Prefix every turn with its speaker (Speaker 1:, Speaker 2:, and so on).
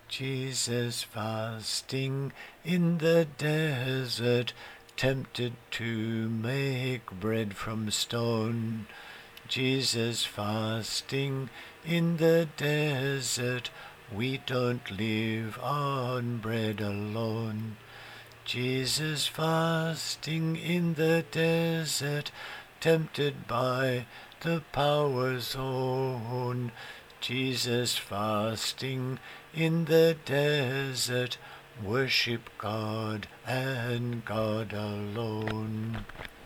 Speaker 1: Jesus fasting in the desert, tempted to make bread from stone. Jesus fasting in the desert, we don't live on bread alone. Jesus fasting in the desert, tempted by the power's own. Jesus fasting in the desert, worship God and God alone.